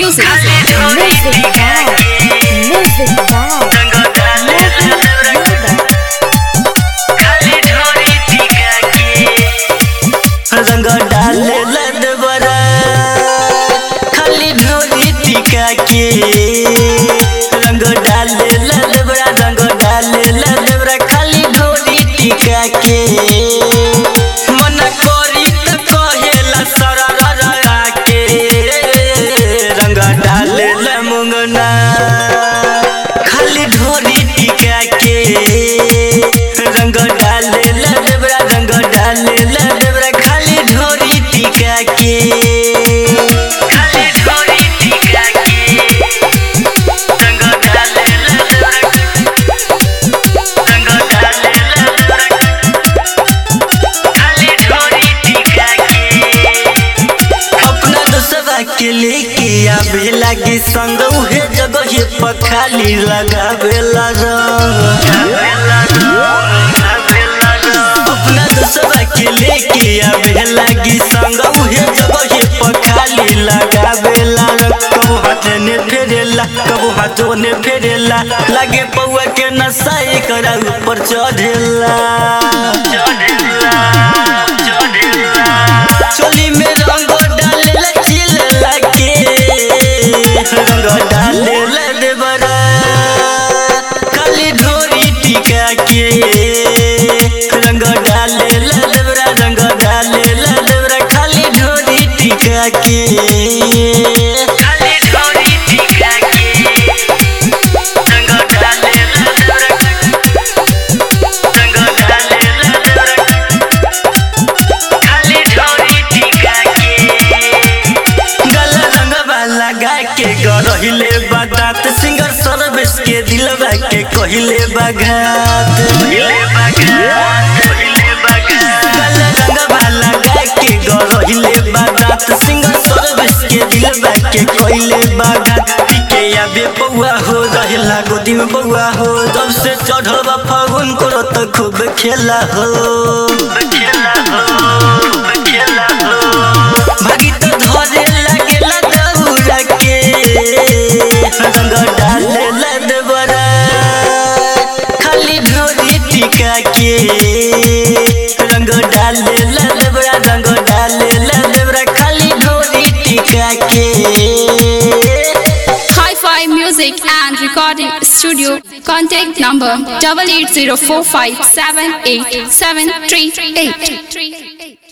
Music wow. रंग डाले लद बरा खाली ढोली टिका के रंग डाले लद बरा रंग डाले लद बरा खाली ढोली टिका के मन करी त कहेला सरररा के रंग डाले ल मुंगना खाली ढोली टिका के रंग डाले लद बरा रंग डाले लद बरा खाली ढोली टिका के खाली ढोली टिका के रंग डाले लद बरा रंग डाले लद बरा खाली ढोली टिका के अपना दोस्तवा के लेके आवे लागे संग उहे जगह पर खाली लगावेला अपना दोस्तवा के लेके आवे लागी संग उहे जगह पर खाली लगावेला कबो हाथ ने फेरेला कबो हाथों ने फेरेला लागे पौआ के नशा एकरा ऊपर चढ़ेला चोली में रंग डालेला चिल्ला के रंग डालेला देवरा खाली ढोरी टिका के रंग डालेला देवरा रंग डालेला देवरा खाली ढोरी टिका के खाली ढोरी टिका के रंग डालेला देवरा रंग डालेला देवरा खाली ढोरी टिका के गला रंगवा लगा के गरहिले बात सिंगर सर्विस के दिलवा के कहिले बघात गला रंगवा लगा के गरहिले बात सिंगर सर्विस के दिलवा के कहिले बघात टिके आबे बउआ हो रहेला गोदी में बउआ हो जब से चढ़ल बा फागुन करो तो खूब खेला हो भागी तो धरे लागेला दौड़ा के रंग डाले लद बरा खाली ढोली टिका के रंग डाले लद बरा रंग डाले लद बरा खाली ढोली टिका के Hi-Fi Music and Recording Studio. Contact number 8804578738.